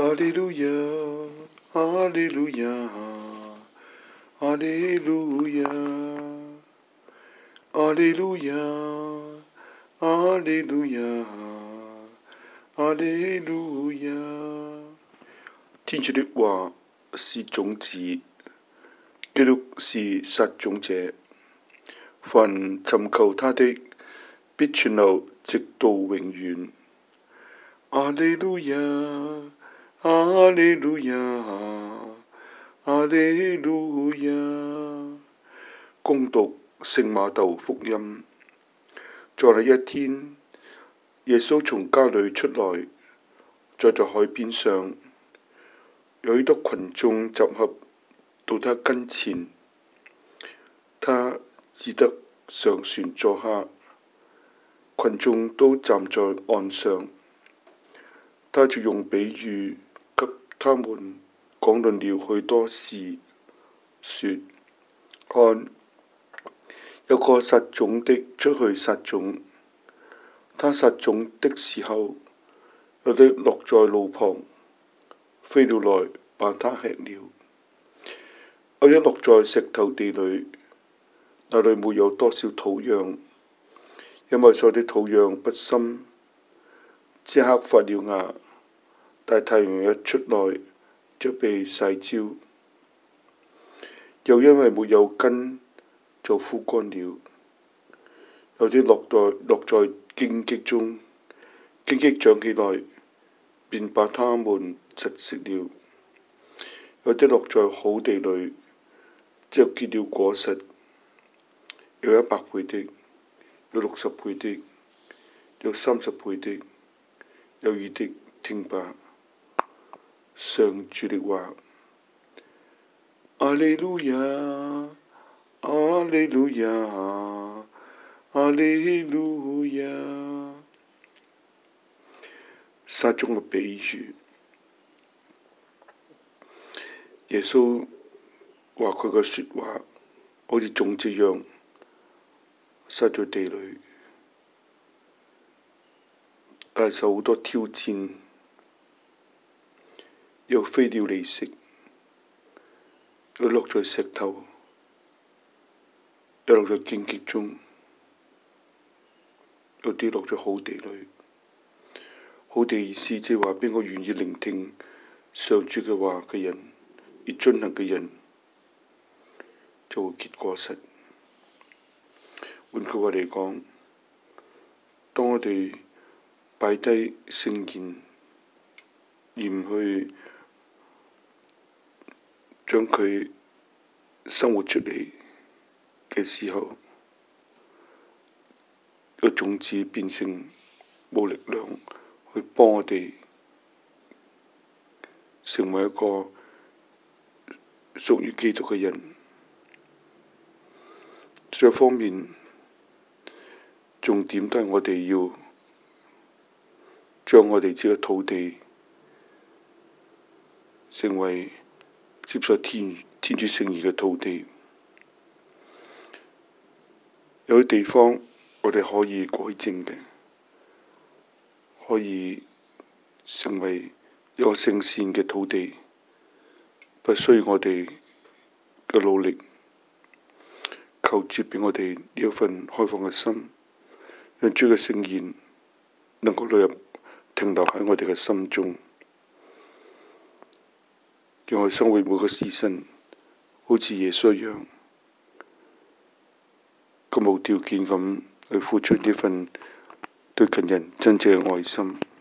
哈利路亞，哈利路亞，哈利路亞，哈利路亞，哈利路亞，哈利路亞。天主的話是種子，基督是撒種者。凡尋求他的，必存留直到永遠。哈利路亞，哈利路亞，哈利路亞。恭讀聖馬竇福音。在那一天，耶穌從家裏出來，坐在海邊上，有許多群眾集合到他跟前，他只得上船坐下，群眾都站在岸上。他就用比喻給他們講論了許多事，說：看，有個撒種的出去撒種，他撒種的時候，有的落在路旁，飛鳥來把它吃了；有的落在石頭地裏，那裏沒有多少土壤，因為所的土壤不深，即刻發了芽，但太陽一出來就被曬焦；又因為沒有根，就枯乾了。有啲落在荊棘中，荊棘長起來，便把它們窒息了；有啲落在好地裏，就結了果實，有100倍的，有60倍的，有30倍的，有耳的聽吧。上主的話。哈利路亞，哈利路亞，哈利路亞。撒種嘅比喻，耶穌話佢嘅說話好似種子一樣撒在地裏，但受好多挑戰，有飛鳥嚟食，有落在石頭，有落在荊棘中，有啲落在好地裏。好地意思即係話，邊個願意聆聽上主嘅話嘅人，而遵行嘅人，就會結果實。換句話嚟講，當我哋擺低聖言，而唔去將佢生活出嚟嘅時候，個種子變成冇力量去幫我哋成為一個屬於基督嘅人。這方面重點都係我哋要將我哋自己嘅土地成為接受天主聖言嘅土地。有啲地方我哋可以改正嘅，可以成為一個聖善嘅土地，不需要我哋嘅努力。求主俾我哋呢一份開放嘅心，讓主嘅聖言能夠停留喺我哋嘅心中，讓我哋生活每個時辰好似耶穌一樣，咁無條件咁去付出呢份對近人真正嘅愛心。